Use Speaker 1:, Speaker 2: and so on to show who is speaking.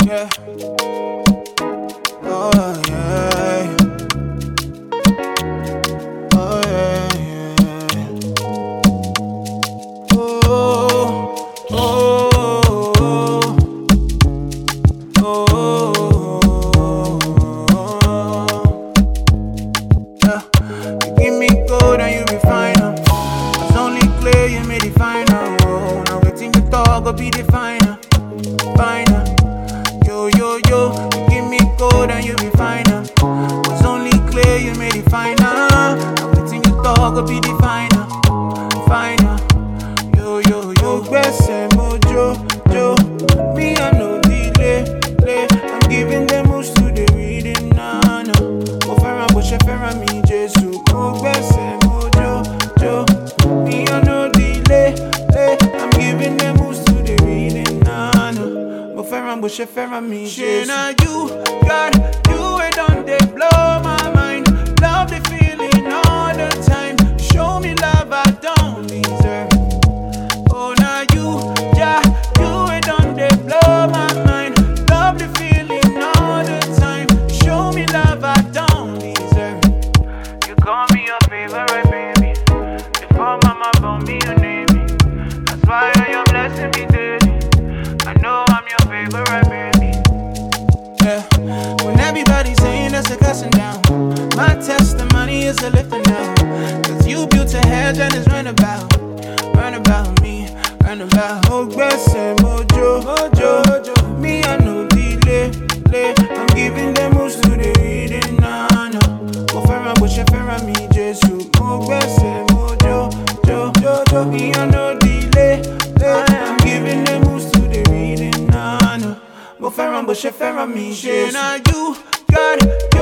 Speaker 1: Yeah. Oh yeah. Oh yeah, yeah. Oh, oh, oh, oh. Yeah. You give me gold and you refine her. It's only clear you may define her. Oh, now waiting you talk will be the final. Finer. Yo, yo, yo. You give me gold and you refine her. It's only clear you may define her. Now waiting you talk will be the final. Finer. Yo, yo, yo. Gbese mojo, jo. Me I no delay, lay. I'm giving them moves to the reading, nah, nah. Mo fẹ́ràn bó ṣe fẹ́ràn mi, Jésù. Mo gbese mojo, jo. Me I no delay, lay. I'm giving them moves to the reading, nah, nah. Mo fẹ́ràn bó ṣe fẹ́ràn mi, Jésù. Now you, God, you it on they blow my mind. Love the feeling all the time. Show me love I don't deserve. Oh, now you, yeah, you it on they blow my mind. Love the feeling all the time. Show me love I don't deserve. You call me your favorite baby. Before mama born me, you name me. That's why you're blessing me daily. I know I'm your favorite baby. Yeah. When everybody's saying that's a cussing down, my testimony is a lifting down. Cause you built a hedge and it's run about me, run about. Oh, gbese mojo, mojo. Me I no delay, lay. I'm giving them moves to the reading, nah, nah. Mo fẹ́ràn bó ṣe fẹ́ràn mi, Jésù. Mo gbese mojo, jo. Me I no delay, lay. I'm giving them moves to the reading, nah, nah. Mo fẹ́ràn bó ṣe fẹ́ràn mi, Jésù. Now you, God,